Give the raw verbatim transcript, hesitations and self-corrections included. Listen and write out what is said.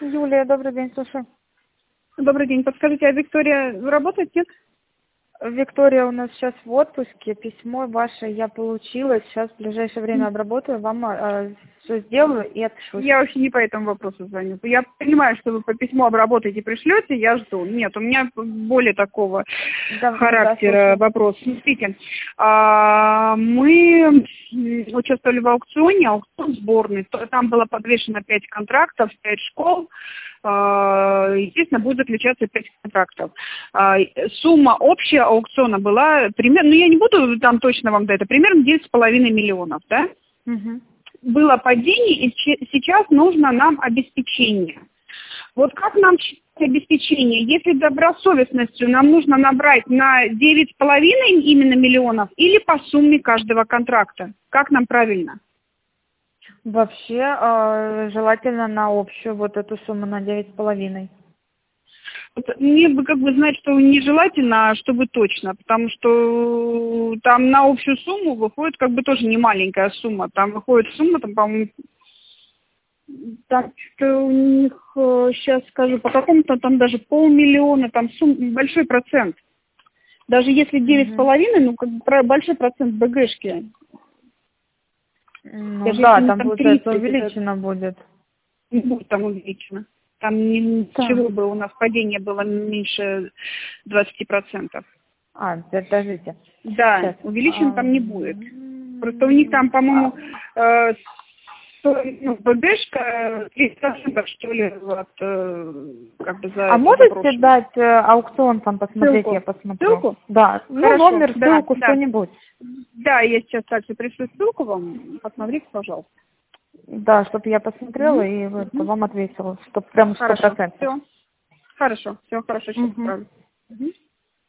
Юлия, добрый день, слушаю. Добрый день. Подскажите, а Виктория работает, нет? Виктория у нас сейчас в отпуске. Письмо ваше я получила. Сейчас в ближайшее время обработаю, вам э, все сделаю и отпишусь. Я вообще не по этому вопросу звоню. Я понимаю, что вы по письму обработаете и пришлете, я жду. Нет, у меня более такого Да, характера да, вопрос. Смотрите, а, мы участвовали в аукционе, аукцион сборный. Там было подвешено пять контрактов, пять школ. Естественно, будет заключаться пять контрактов. Сумма общая аукциона была примерно, ну я не буду там точно вам дать, это примерно девять с половиной миллионов, да? Угу. Было падение, и сейчас нужно нам обеспечение. Вот как нам считать обеспечение? Если добросовестностью нам нужно набрать на девять с половиной именно миллионов или по сумме каждого контракта? Как нам правильно? Вообще, э, желательно на общую вот эту сумму, на девять с половиной. Вот мне бы как бы знать, что нежелательно, а чтобы точно, потому что там на общую сумму выходит как бы тоже не маленькая сумма. Там выходит сумма, там, по-моему, так что у них, сейчас скажу, по какому-то там даже полмиллиона, там сумм, большой процент. Даже если девять с половиной, ну как бы большой процент БГшки. Ну Даже да, если там там получается тридцать, увеличено это... будет. Не будет там увеличено. Там ничего бы у нас падение было меньше двадцати процентов. А, подождите. Да, Сейчас. увеличено А... там не будет. Просто у них там, по-моему, э, ну, БГшка тридцать процентов, что ли, вот, э, как бы за А это можете запрошено. дать э, аукцион там посмотреть, Ссылку? я посмотрю? Ссылку? Да, ну Хорошо, номер, да, ссылку, да. что-нибудь. Да, я сейчас также пришлю ссылку вам, посмотрите, пожалуйста. Да, чтобы я посмотрела Угу. и вот, Угу. вам ответила, чтобы прям сто Хорошо, процентов. все. Хорошо, все, хорошо, сейчас Угу. отправлю. Угу.